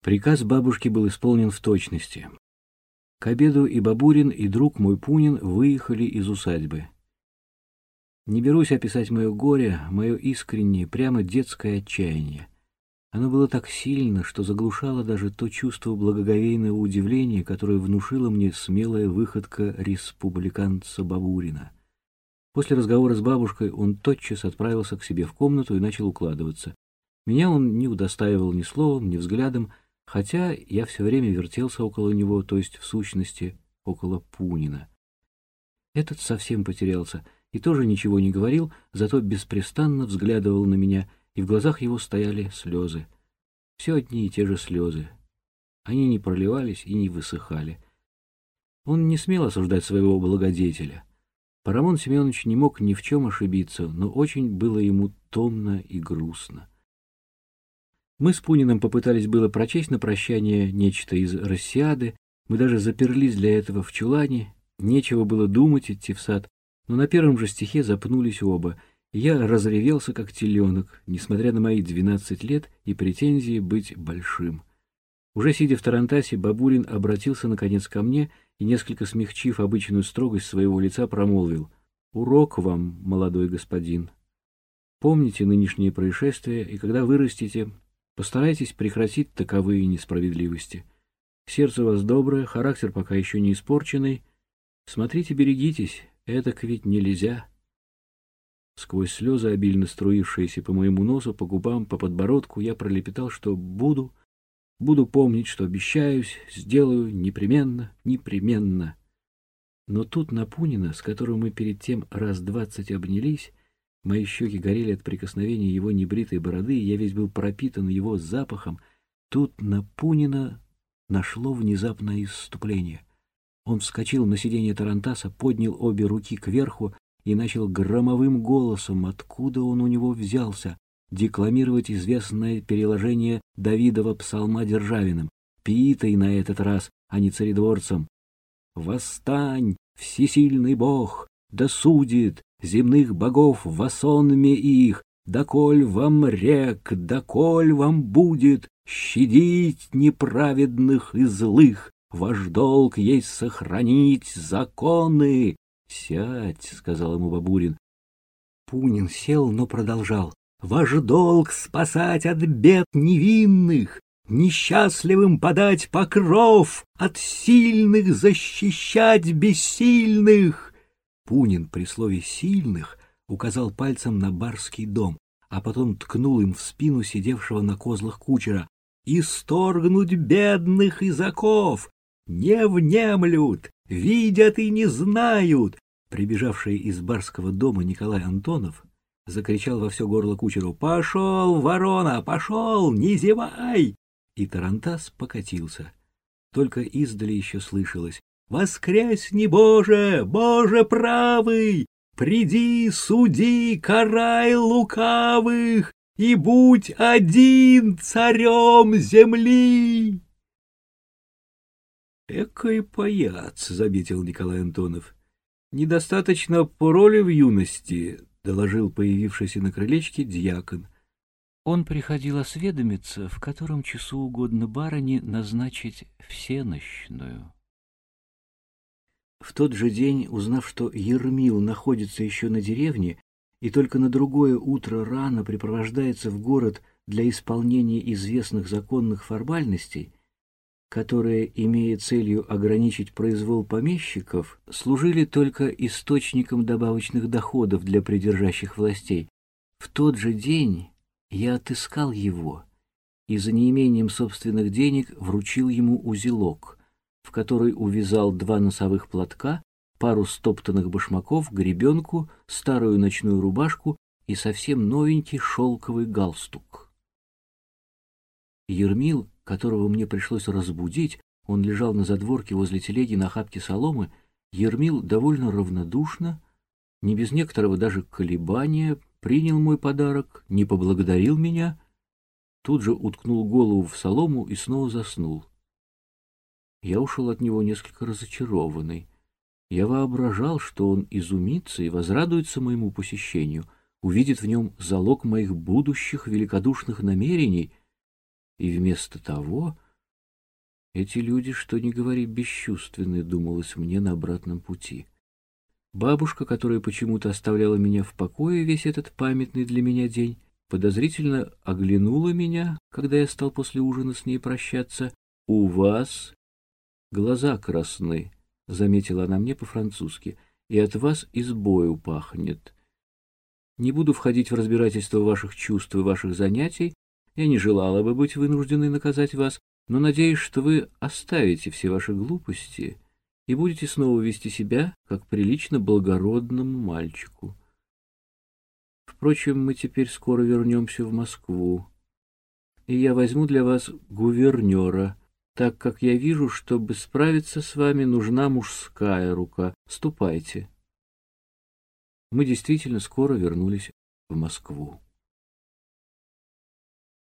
Приказ бабушки был исполнен в точности. К обеду и Бабурин, и друг мой Пунин выехали из усадьбы. Не берусь описать мое горе, мое искреннее, прямо детское отчаяние. Оно было так сильно, что заглушало даже то чувство благоговейного удивления, которое внушила мне смелая выходка республиканца Бабурина. После разговора с бабушкой он тотчас отправился к себе в комнату и начал укладываться. Меня он не удостаивал ни словом, ни взглядом, хотя я все время вертелся около него, то есть, в сущности, около Пунина. Этот совсем потерялся и тоже ничего не говорил, зато беспрестанно взглядывал на меня, и в глазах его стояли слезы. Все одни и те же слезы. Они не проливались и не высыхали. Он не смел осуждать своего благодетеля. Парамон Семенович не мог ни в чем ошибиться, но очень было ему томно и грустно. Мы с Пуниным попытались было прочесть на прощание нечто из «Россиады», мы даже заперлись для этого в чулане, нечего было думать идти в сад, но на первом же стихе запнулись оба, и я разревелся, как теленок, несмотря на мои 12 лет и претензии быть большим. Уже сидя в тарантасе, Бабурин обратился наконец ко мне и, несколько смягчив обычную строгость своего лица, промолвил: «Урок вам, молодой господин. Помните нынешние происшествия, и когда вырастете, постарайтесь прекратить таковые несправедливости. Сердце у вас доброе, характер пока еще не испорченный. Смотрите, берегитесь, этак ведь нельзя». Сквозь слезы, обильно струившиеся по моему носу, по губам, по подбородку, я пролепетал, что буду помнить, что обещаюсь, сделаю непременно, непременно. Но тут на Пунина, с которым мы перед тем раз 20 обнялись, мои щеки горели от прикосновения его небритой бороды, и я весь был пропитан его запахом, тут на Пунина нашло внезапное исступление. Он вскочил на сиденье тарантаса, поднял обе руки кверху и начал громовым голосом, откуда он у него взялся, декламировать известное переложение Давидова псалма Державиным, пиитой на этот раз, а не царедворцем. «Восстань, всесильный Бог, да судит земных богов во сонме их, доколь вам рек, доколь вам будет щадить неправедных и злых, ваш долг есть сохранить законы». «Сядь», — сказал ему Бабурин. Пунин сел, но продолжал: «Ваш долг спасать от бед невинных, несчастливым подать покров, от сильных защищать бессильных». Пунин при слове «сильных» указал пальцем на барский дом, а потом ткнул им в спину сидевшего на козлах кучера. «Исторгнуть бедных из оков! Не внемлют, видят и не знают!» Прибежавший из барского дома Николай Антонов закричал во все горло кучеру: «Пошел, ворона, пошел, не зевай!» И тарантас покатился. Только издали еще слышалось: «Воскресни, Боже, Боже правый! Приди, суди, карай лукавых, и будь один царем земли!» «Экой паяц», — заметил Николай Антонов. «Недостаточно пороли в юности», — доложил появившийся на крылечке дьякон. Он приходил осведомиться, в котором часу угодно барыне назначить всенощную. В тот же день, узнав, что Ермил находится еще на деревне и только на другое утро рано припровождается в город для исполнения известных законных формальностей, которые, имея целью ограничить произвол помещиков, служили только источником добавочных доходов для придержащих властей, в тот же день я отыскал его и за неимением собственных денег вручил ему узелок, в который увязал 2 носовых платка, пару стоптанных башмаков, гребенку, старую ночную рубашку и совсем новенький шелковый галстук. Ермил, которого мне пришлось разбудить, он лежал на задворке возле телеги на охапке соломы, Ермил довольно равнодушно, не без некоторого даже колебания, принял мой подарок, не поблагодарил меня, тут же уткнул голову в солому и снова заснул. Я ушел от него несколько разочарованный. Я воображал, что он изумится и возрадуется моему посещению, увидит в нем залог моих будущих великодушных намерений, и вместо того Эти люди, что ни говори, бесчувственны, думалось мне на обратном пути. Бабушка, которая почему-то оставляла меня в покое весь этот памятный для меня день, подозрительно оглянула меня, когда я стал после ужина с ней прощаться. «У вас глаза красны», — заметила она мне по-французски, — «и от вас избою пахнет. Не буду входить в разбирательство ваших чувств и ваших занятий. Я не желала бы быть вынужденной наказать вас, но надеюсь, что вы оставите все ваши глупости и будете снова вести себя, как прилично благородному мальчику. Впрочем, мы теперь скоро вернемся в Москву, и я возьму для вас гувернера, так как я вижу, чтобы справиться с вами, нужна мужская рука. Ступайте». Мы действительно скоро вернулись в Москву.